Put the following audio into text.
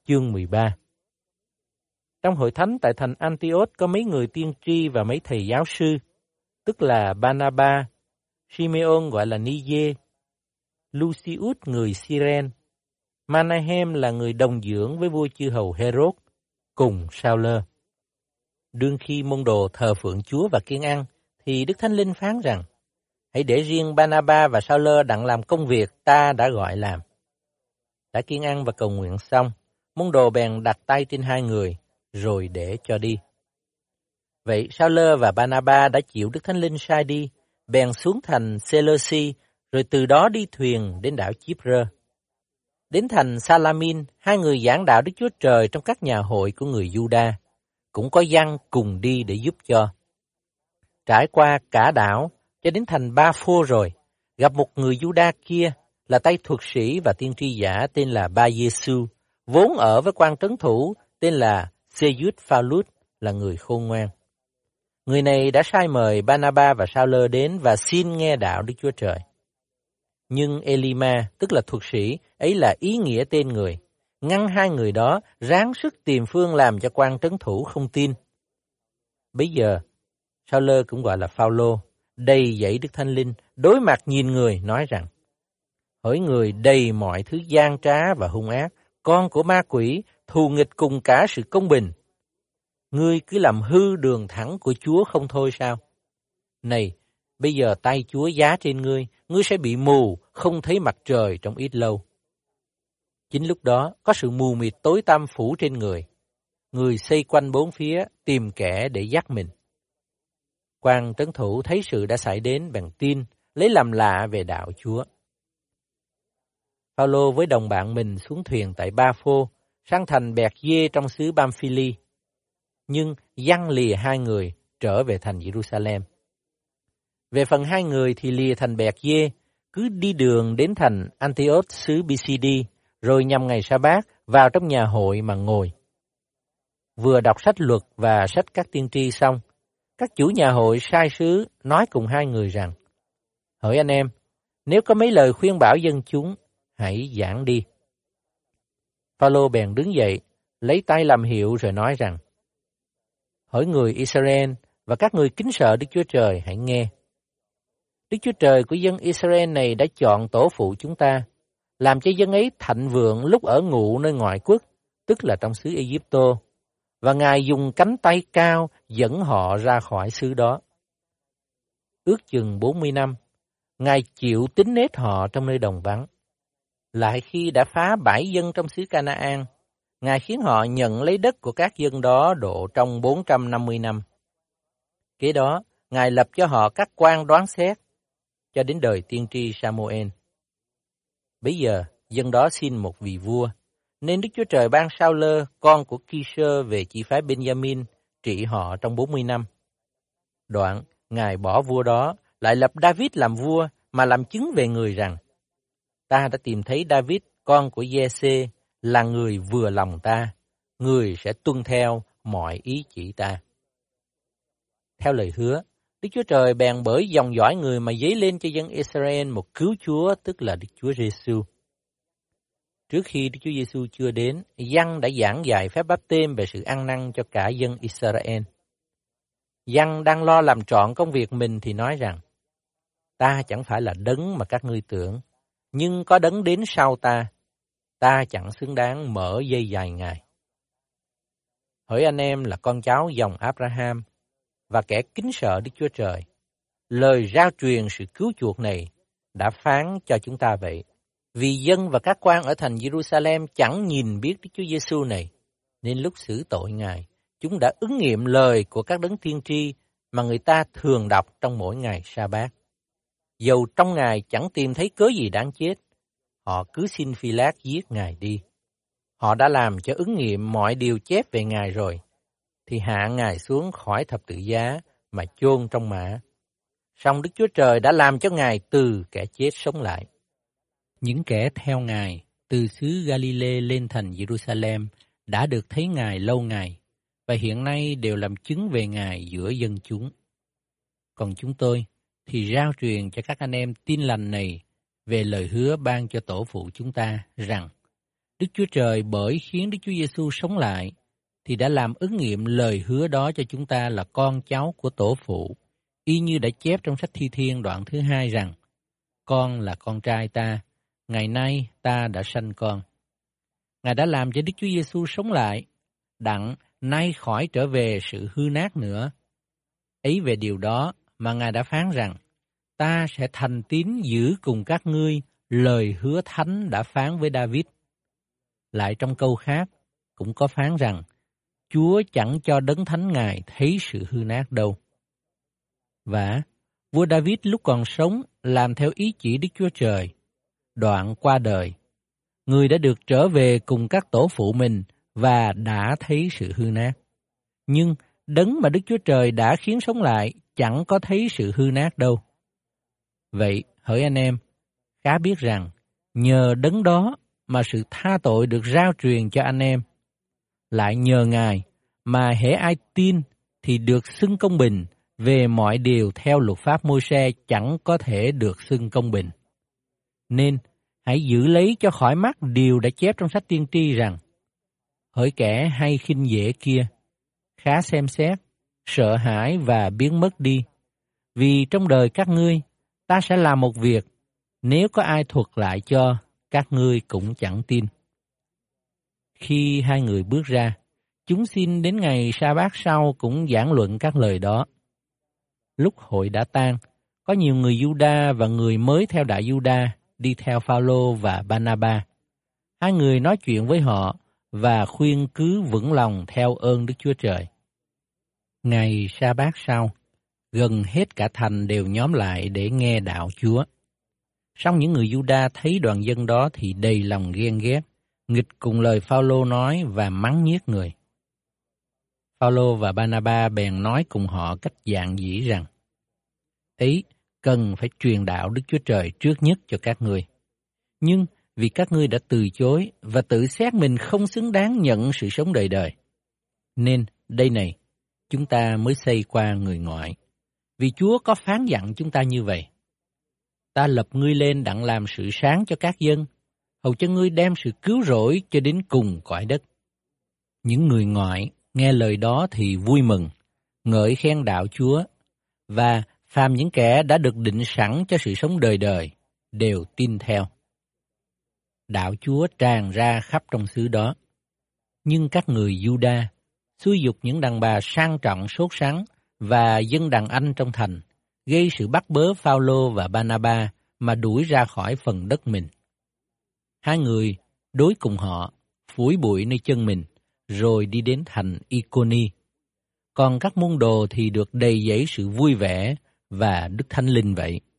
chương 13. Trong hội thánh tại thành Antioch có mấy người tiên tri và mấy thầy giáo sư, tức là Barnaba, Simeon gọi là Niger, Lucius người Cyrene, Manahem là người đồng dưỡng với vua chư hầu Herod, cùng Sao-lơ. Đương khi môn đồ thờ phượng Chúa và kiêng ăn, thì Đức Thánh Linh phán rằng, hãy để riêng Barnaba và Sao-lơ đặng làm công việc ta đã gọi làm. Đã kiêng ăn và cầu nguyện xong, môn đồ bèn đặt tay trên hai người, rồi để cho đi. Vậy Sao-lơ và Barnaba đã chịu Đức Thánh Linh sai đi, bèn xuống thành Seleuci, rồi từ đó đi thuyền đến đảo Chipre. Đến thành Salamin, hai người giảng đạo Đức Chúa Trời trong các nhà hội của người Juda, cũng có Giăng cùng đi để giúp cho. Trải qua cả đảo, cho đến thành Ba Phô rồi, gặp một người Juda kia là tay thuật sĩ và tiên tri giả tên là Ba Giê-xu, vốn ở với quan trấn thủ tên là Seius Phaulut, là người khôn ngoan. Người này đã sai mời Barnaba và Sao-lơ đến và xin nghe đạo Đức Chúa Trời. Nhưng Elima, tức là thuật sĩ, ấy là ý nghĩa tên người, ngăn hai người đó ráng sức tìm phương làm cho quan trấn thủ không tin. Bấy giờ, Sao-lơ cũng gọi là Phao-lô, đầy dẫy Đức Thánh Linh, đối mặt nhìn người nói rằng, hỡi người đầy mọi thứ gian trá và hung ác, con của ma quỷ, thù nghịch cùng cả sự công bình. Ngươi cứ làm hư đường thẳng của Chúa không thôi sao? Này, bây giờ tay Chúa giá trên ngươi, ngươi sẽ bị mù, không thấy mặt trời trong ít lâu. Chính lúc đó, có sự mù mịt tối tăm phủ trên người. Người xây quanh bốn phía, tìm kẻ để dắt mình. Quan trấn thủ thấy sự đã xảy đến bèn tin, lấy làm lạ về đạo Chúa. Phao-lô với đồng bạn mình xuống thuyền tại Ba Phô, sang thành Bẹt Dê trong xứ Pam-phi-li. Nhưng Giăng lìa hai người trở về thành Jerusalem. Về phần hai người thì lìa thành Bẹt Dê, cứ đi đường đến thành Antioch xứ Pisidia, rồi nhằm ngày Sa-bát vào trong nhà hội mà ngồi. Vừa đọc sách luật và sách các tiên tri xong, các chủ nhà hội sai sứ nói cùng hai người rằng, hỡi anh em, nếu có mấy lời khuyên bảo dân chúng, hãy giảng đi. Phao-lô bèn đứng dậy, lấy tay làm hiệu rồi nói rằng, hỡi người Israel và các người kính sợ Đức Chúa Trời, hãy nghe. Đức Chúa Trời của dân Israel này đã chọn tổ phụ chúng ta, làm cho dân ấy thịnh vượng lúc ở ngụ nơi ngoại quốc, tức là trong xứ Ai-cập, và Ngài dùng cánh tay cao dẫn họ ra khỏi xứ đó. Ước chừng 40 năm, Ngài chịu tính nết họ trong nơi đồng vắng. Lại khi đã phá bãi dân trong xứ Ca-na-an, Ngài khiến họ nhận lấy đất của các dân đó độ trong 450 năm. Kế đó, Ngài lập cho họ các quan đoán xét, cho đến đời tiên tri Sa-mô-ên. Bấy giờ, dân đó xin một vị vua, nên Đức Chúa Trời ban Sao-lơ, con của Ki-sơ về chi phái Ben-gia-min, trị họ trong 40 năm. Đoạn, Ngài bỏ vua đó, lại lập David làm vua, mà làm chứng về người rằng, ta đã tìm thấy David, con của Giê-xê, là người vừa lòng ta, người sẽ tuân theo mọi ý chỉ ta. Theo lời hứa, Đức Chúa Trời bèn bởi dòng dõi người mà dấy lên cho dân Israel một cứu Chúa, tức là Đức Chúa Giê-xu. Trước khi Đức Chúa Giê-xu chưa đến, Giăng đã giảng dạy phép báp-têm về sự ăn năn cho cả dân Israel. Giăng đang lo làm trọn công việc mình thì nói rằng, ta chẳng phải là đấng mà các ngươi tưởng, nhưng có đấng đến sau ta chẳng xứng đáng mở dây dài Ngài. Hỡi anh em là con cháu dòng Abraham và kẻ kính sợ Đức Chúa Trời, lời rao truyền sự cứu chuộc này đã phán cho chúng ta vậy. Vì dân và các quan ở thành Jerusalem chẳng nhìn biết Đức Chúa Giê-xu này, nên lúc xử tội Ngài, chúng đã ứng nghiệm lời của các đấng tiên tri mà người ta thường đọc trong mỗi ngày Sa-bát. Dầu trong Ngài chẳng tìm thấy cớ gì đáng chết, họ cứ xin Phi-lát giết Ngài đi. Họ đã làm cho ứng nghiệm mọi điều chép về Ngài rồi, thì hạ Ngài xuống khỏi thập tự giá mà chôn trong mả. Song Đức Chúa Trời đã làm cho Ngài từ kẻ chết sống lại. Những kẻ theo Ngài từ xứ Ga-li-lê lên thành Jerusalem đã được thấy Ngài lâu ngày, và hiện nay đều làm chứng về Ngài giữa dân chúng. Còn chúng tôi thì rao truyền cho các anh em tin lành này về lời hứa ban cho tổ phụ chúng ta rằng, Đức Chúa Trời bởi khiến Đức Chúa Giêsu sống lại thì đã làm ứng nghiệm lời hứa đó cho chúng ta là con cháu của tổ phụ, y như đã chép trong sách Thi Thiên đoạn thứ 2 rằng: Con là con trai ta, ngày nay ta đã sanh con. Ngài đã làm cho Đức Chúa Giêsu sống lại, đặng nay khỏi trở về sự hư nát nữa. Ấy về điều đó mà Ngài đã phán rằng: Ta sẽ thành tín giữ cùng các ngươi lời hứa thánh đã phán với David. Lại trong câu khác cũng có phán rằng: Chúa chẳng cho đấng thánh Ngài thấy sự hư nát đâu. Và vua David lúc còn sống làm theo ý chỉ Đức Chúa Trời. Đoạn qua đời, người đã được trở về cùng các tổ phụ mình và đã thấy sự hư nát. Nhưng đấng mà Đức Chúa Trời đã khiến sống lại chẳng có thấy sự hư nát đâu. Vậy, hỡi anh em, khá biết rằng nhờ đấng đó mà sự tha tội được rao truyền cho anh em. Lại nhờ Ngài mà hễ ai tin thì được xưng công bình, về mọi điều theo luật pháp Môi-se chẳng có thể được xưng công bình. Nên hãy giữ lấy cho khỏi mắt điều đã chép trong sách tiên tri rằng: Hỡi kẻ hay khinh dễ kia, khá xem xét, sợ hãi và biến mất đi. Vì trong đời các ngươi, ta sẽ làm một việc, nếu có ai thuật lại cho, các ngươi cũng chẳng tin. Khi hai người bước ra, chúng xin đến ngày sa bát sau cũng giảng luận các lời đó. Lúc hội đã tan, có nhiều người Giu-đa và người mới theo đạo Giu-đa đi theo Phao-lô và Ba-na-ba. Hai người nói chuyện với họ và khuyên cứ vững lòng theo ơn Đức Chúa Trời. Ngày sa bát sau, gần hết cả thành đều nhóm lại để nghe đạo Chúa. Song những người Giu-đa thấy đoàn dân đó thì đầy lòng ghen ghét, nghịch cùng lời Phao-lô nói và mắng nhiếc người. Phao-lô và Ba-na-ba bèn nói cùng họ cách dạn dĩ rằng: Ấy, cần phải truyền đạo Đức Chúa Trời trước nhất cho các ngươi. Nhưng vì các ngươi đã từ chối và tự xét mình không xứng đáng nhận sự sống đời đời, nên đây này, chúng ta mới xây qua người ngoại. Vì Chúa có phán dặn chúng ta như vậy: Ta lập ngươi lên đặng làm sự sáng cho các dân, hầu cho ngươi đem sự cứu rỗi cho đến cùng cõi đất. Những người ngoại nghe lời đó thì vui mừng, ngợi khen đạo Chúa, và phàm những kẻ đã được định sẵn cho sự sống đời đời đều tin theo. Đạo Chúa tràn ra khắp trong xứ đó. Nhưng các người Giu-đa xúi giục những đàn bà sang trọng sốt sắng và dân đàn anh trong thành, gây sự bắt bớ Phao-lô và Ba-na-ba mà đuổi ra khỏi phần đất mình. Hai người đối cùng họ, phủi bụi nơi chân mình, rồi đi đến thành I-cô-ni. Còn các môn đồ thì được đầy dẫy sự vui vẻ và Đức Thánh Linh vậy.